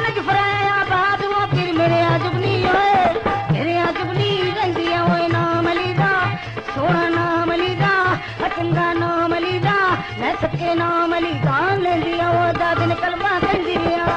फराया बाद वो फिर मेरे जुगनी मेरे जुगनी रंदिया ओए नाम लीदा सोना नाम लीदा चंगा नाम लीदा मैं सके नाम लीदा लेंदिया वो दादन कलमा कंदिया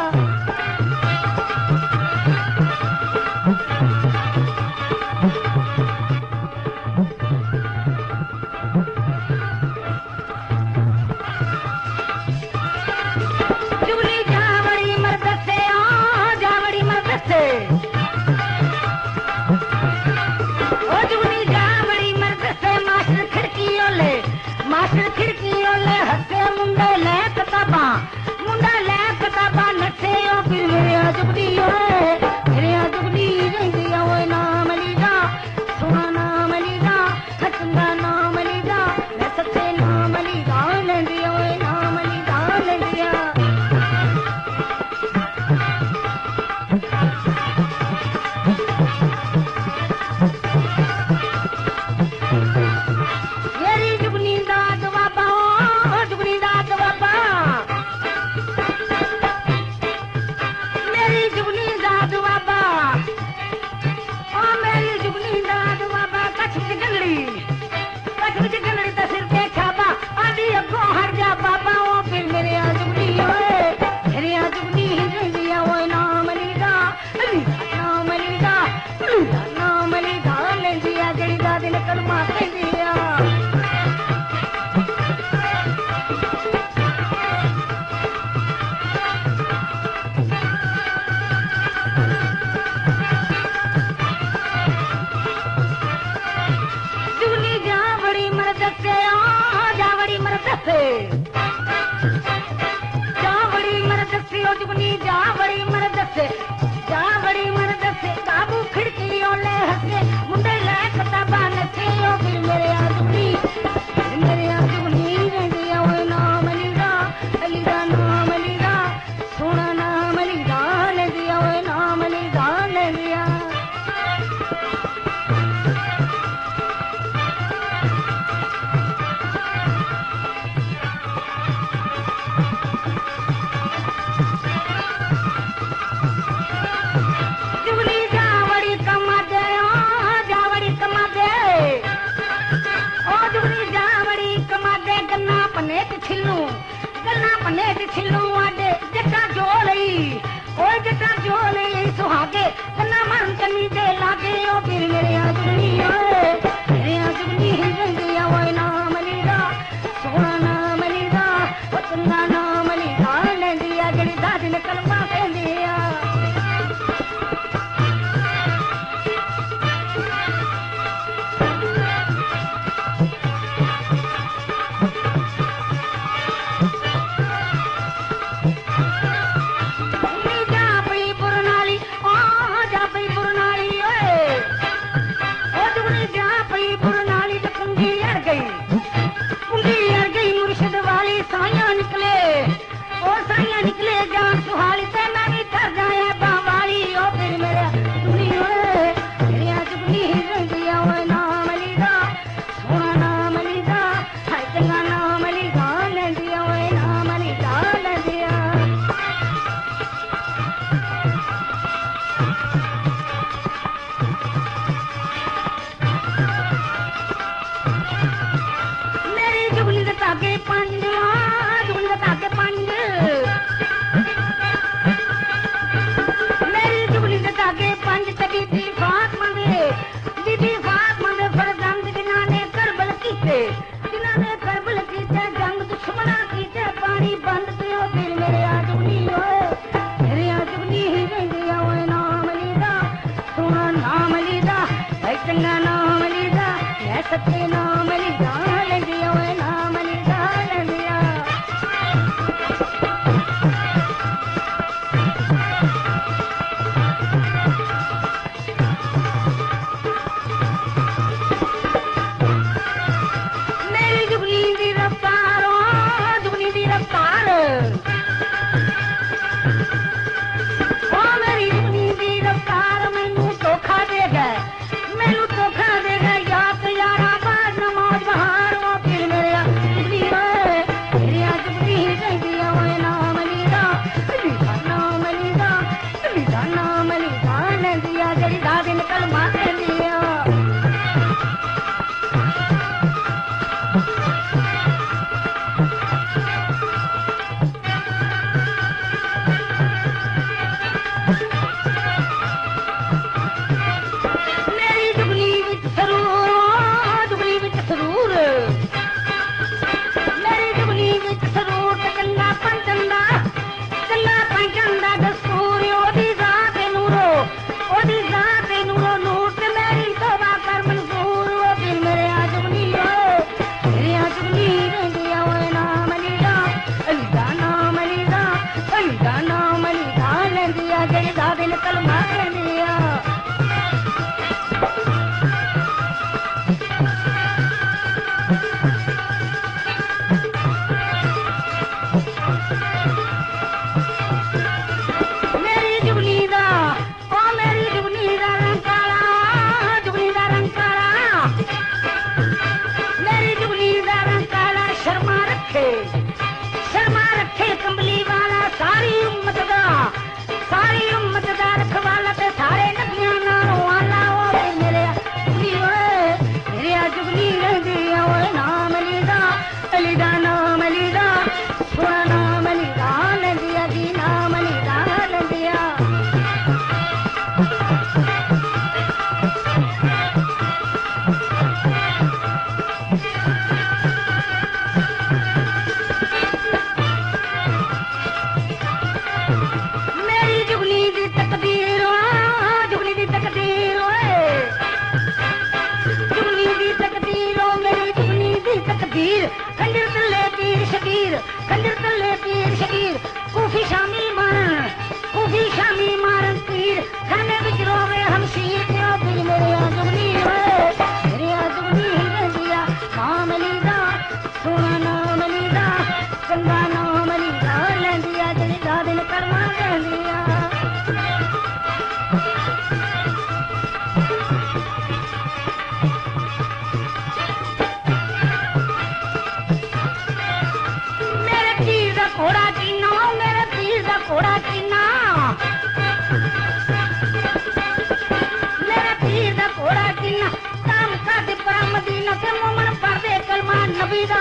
नबी दा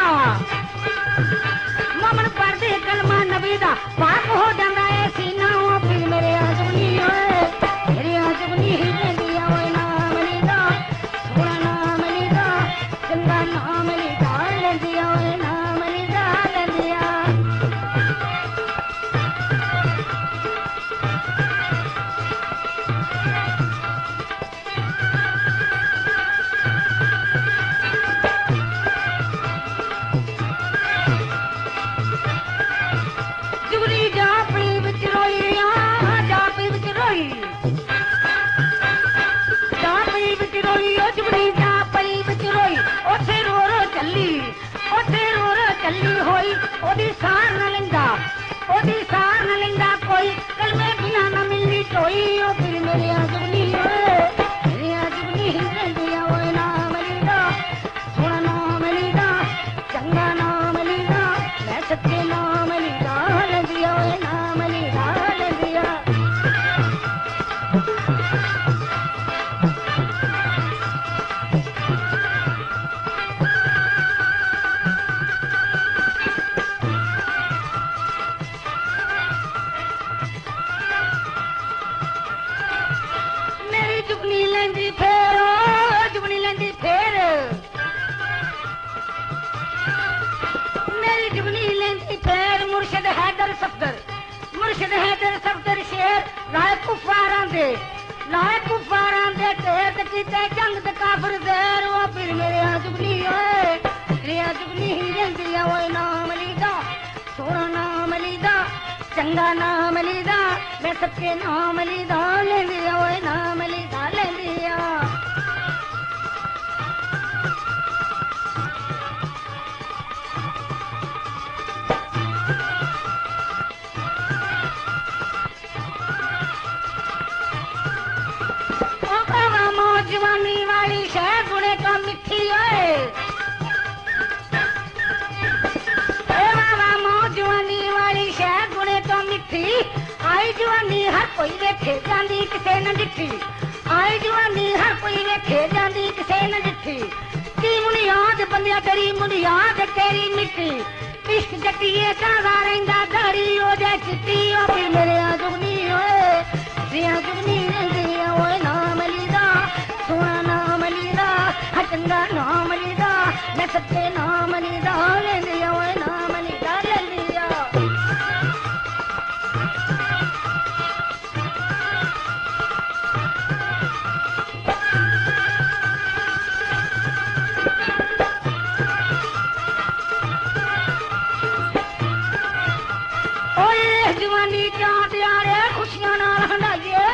मोमन पढ़दे कलमा नबी दा पाक हो जांदा है सीना ओ फिर मेरे जुगनी ओए मेरे जुगनी रहंदिया ओए नाम लीदा सोना नाम लीदा चंगा नाम लीदा लंदिया ओए नाम लीदा लंदिया जुगनी जा पी विच रोई जा पी विच रोई जा पी विच रोई ओ जुगनी जा पई विच रोई ओथे रो रो चली होई ओदी सार न लिंदा कोई कलमे बिना न मिलनी टोई ओ फिर मेरे जुगनी ओए मेरे जुगनी रहंदिया ओए नाम लीदा सोना नाम लीदा चंगा नाम लीदा मैं सच्चे नाम लीदा लंदिया ओए नाम लीदा लंदिया मेरी जुगनी लेंदी फेर ओ जुगनी लेंदी फेर मेरी जुगनी लेंदी फेर मुर्शद हैदर सफदर शेर लाए कुफारां दे ढेर ते कीते जंग ते काफर देर ओ फिर मेरे जुगनी ओए मेरे जुगनी रहंदिया ओए नाम लीदा सोना नाम लीदा चंगा नाम लीदा मैं सच्चे नाम लीदा लंदिया ओए नाम लीदा लंदिया ओ बाबा मौज जवानी वाली शह गुणे का मिठी ओए जवानी वाली शह गुणे तो मिठी आई जवानी हर कोई वेखे जांदी किसे न डिठी आई जवानी हर कोई वेखे जांदी किसे न डिठी की मुनियाद बंदिया तेरी मुनियाद तेरी मिट्टी इश्क जटिए कादा रहिंदा दाड़ी ओ जा चिट्टी ओ फिर मेरे जुगनी ओए मेरे जुगनी रहंदिया ओए नाम लीदा सोना नाम लीदा चंगा नाम लीदा मैं सच्चे नाम लीदा लंदिया ओए नाम लीदा लंदिया ओए जवानी क्या प्यारे खुशियां नाल हंडाइए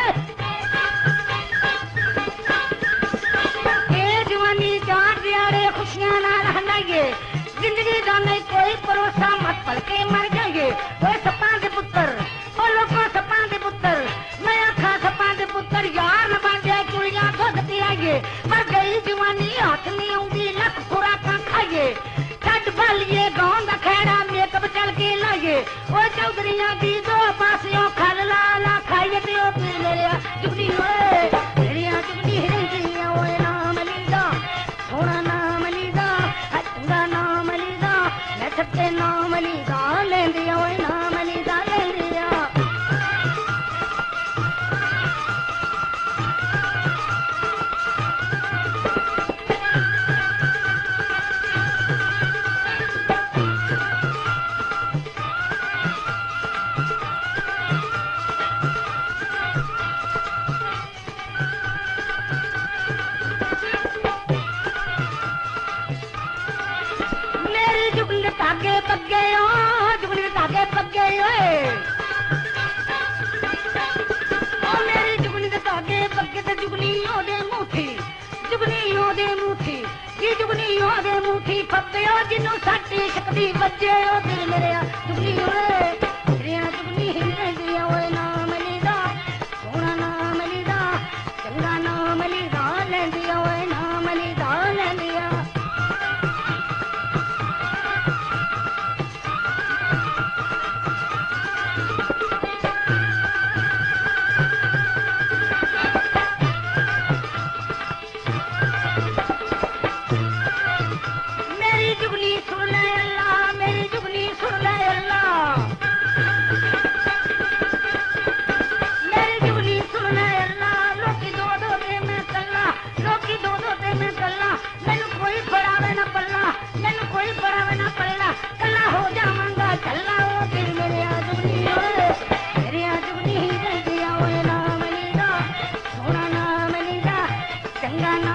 खुशियां नाल हंडाइए जिंदगी दा नहीं कोई भरोसा मत पलके मर जाइए ओए सप्पां दे पुत्तर ओ लोगों सप्पां दे पुत्तर मैं आखा सप्पां दे पुत्तर यार न बन जाए कुड़ियां दुध पियाइए मर गई जवानी हाथ नहीं आउंदी लख खुराकां खाइए छड्ड बालिए गांव दा खैड़ा मेकअप चल के लाइए ओ चौधरियां दी दो पासियों खल ला ला खाइए ते ओ पी मेरे जुगनी ओए मेरी जुगनी रहंदिया ओए नाम लीदा सोना नाम लीदा चंगा नाम लीदा मैं सच्चे नाम लीदा लंदिया ओए नाम लीदा लंदिया जुगनी धागे पग्गे जुगनी धागे पग्गे ओए ओ मेरी जुगनी दे धागे पग्गे ते जुगनी ओदे मुठी की जुगनी ओदे मुठी फब्बे ओ जिन्नू साडी शकदी बज्जे ओ फिर मेरे जुगनी ओए मेरे जुगनी रहंदिया ओए नाम लीदा सोना नाम लीदा चंगा नाम लीदा लंदिया ओए नाम लीदा लंदिया सुन ले अल्लाह मेरी जुगनी सुन ले अल्लाह मेरी जुगनी सुन ले अल्लाह लोकी दो दे मैं कल्ला लोकी दो दे मैं कल्ला मैनू कोई पड़ावे ना पल्ला मैनू कोई पड़ावे ना पल्ला कल्ला हो जावांगा कल्ला ओ फिर मेरे जुगनी ओए मेरे जुगनी रह गया ओए नाम लीदा सोना नाम लीदा चंगा